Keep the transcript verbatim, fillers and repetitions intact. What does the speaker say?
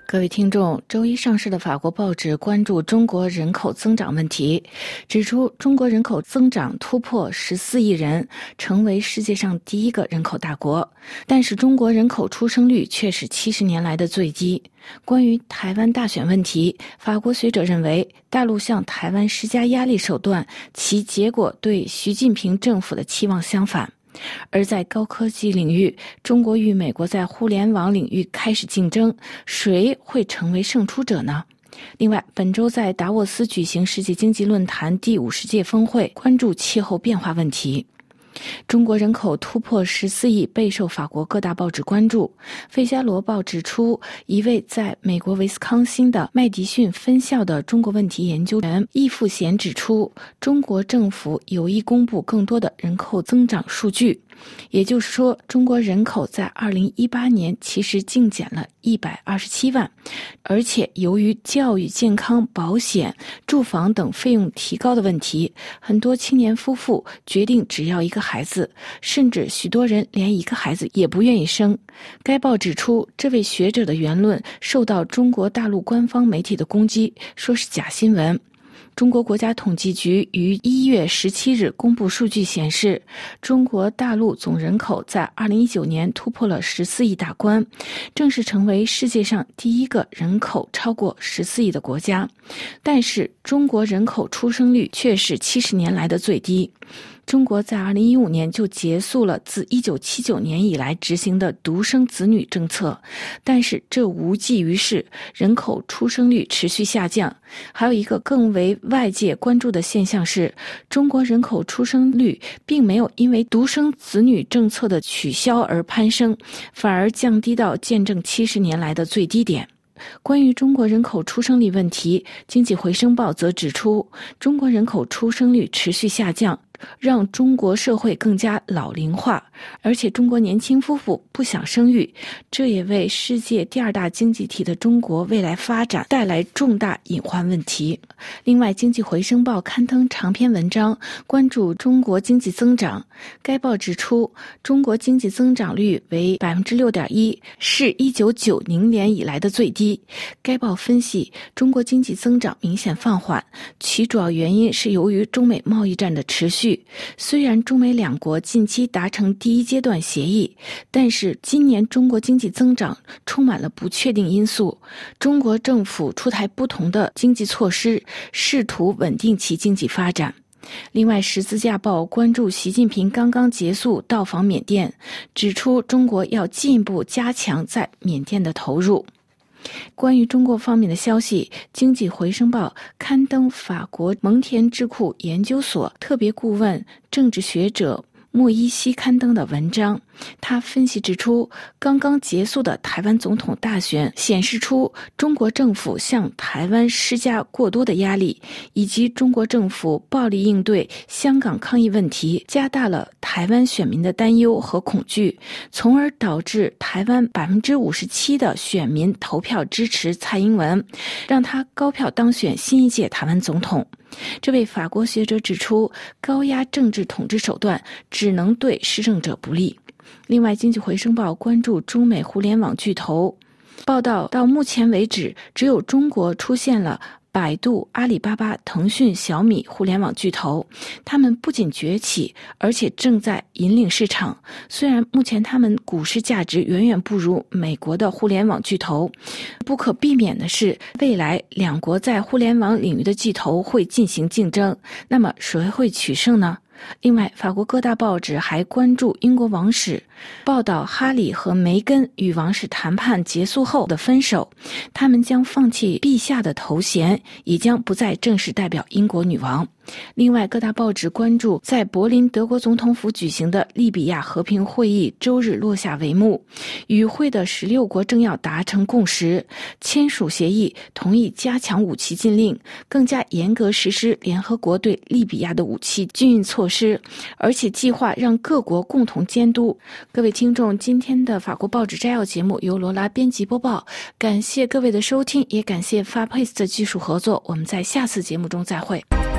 各位听众，周一上市的法国报纸关注中国人口增长问题，指出中国人口增长突破十四亿人，成为世界上第一个人口大国。但是中国人口出生率却是七十年来的最低。关于台湾大选问题，法国学者认为，大陆向台湾施加压力手段，其结果对习近平政府的期望相反。而在高科技领域，中国与美国在互联网领域开始竞争，谁会成为胜出者呢？另外，本周在达沃斯举行世界经济论坛第五十届峰会，关注气候变化问题。中国人口突破十四亿，备受法国各大报纸关注。《费加罗报》指出，一位在美国威斯康星的麦迪逊分校的中国问题研究员易富贤指出，中国政府有意公布更多的人口增长数据。也就是说，中国人口在二零一八年其实净减了一百二十七万，而且由于教育、健康、保险、住房等费用提高的问题，很多青年夫妇决定只要一个孩子，甚至许多人连一个孩子也不愿意生。该报指出，这位学者的言论受到中国大陆官方媒体的攻击，说是假新闻。中国国家统计局于一月十七日公布数据显示，中国大陆总人口在二零一九年突破了十四亿大关，正式成为世界上第一个人口超过十四亿的国家。但是，中国人口出生率却是七十年来的最低。中国在二零一五年就结束了自一九七九年以来执行的独生子女政策，但是这无济于事，人口出生率持续下降。还有一个更为外界关注的现象是，中国人口出生率并没有因为独生子女政策的取消而攀升，反而降低到见证七十年来的最低点。关于中国人口出生率问题，经济回声报则指出，中国人口出生率持续下降，让中国社会更加老龄化，而且中国年轻夫妇不想生育，这也为世界第二大经济体的中国未来发展带来重大隐患问题。另外，经济回声报刊登长篇文章，关注中国经济增长。该报指出，中国经济增长率为 百分之六点一， 是一九九零年以来的最低。该报分析，中国经济增长明显放缓，其主要原因是由于中美贸易战的持续。虽然中美两国近期达成第一阶段协议，但是今年中国经济增长充满了不确定因素。中国政府出台不同的经济措施，试图稳定其经济发展。另外，十字架报关注习近平刚刚结束到访缅甸，指出中国要进一步加强在缅甸的投入。关于中国方面的消息，经济回声报刊登法国蒙田智库研究所特别顾问、政治学者莫伊西刊登的文章。他分析指出，刚刚结束的台湾总统大选显示出中国政府向台湾施加过多的压力，以及中国政府暴力应对香港抗议问题，加大了台湾选民的担忧和恐惧，从而导致台湾 百分之五十七 的选民投票支持蔡英文，让他高票当选新一届台湾总统。这位法国学者指出，高压政治统治手段只能对施政者不利。另外，经济回声报关注中美互联网巨头，报道到目前为止，只有中国出现了百度、阿里巴巴、腾讯、小米互联网巨头，他们不仅崛起，而且正在引领市场。虽然目前他们股市价值远远不如美国的互联网巨头，不可避免的是，未来两国在互联网领域的巨头会进行竞争，那么谁会取胜呢？另外，法国各大报纸还关注英国王室，报道哈里和梅根与王室谈判结束后的分手，他们将放弃陛下的头衔，也将不再正式代表英国女王。另外，各大报纸关注在柏林德国总统府举行的利比亚和平会议周日落下帷幕，与会的十六国政要达成共识，签署协议，同意加强武器禁令，更加严格实施联合国对利比亚的武器禁运措施，而且计划让各国共同监督。各位听众，今天的法国报纸摘要节目由罗拉编辑播报，感谢各位的收听，也感谢 Farpace 的技术合作，我们在下次节目中再会。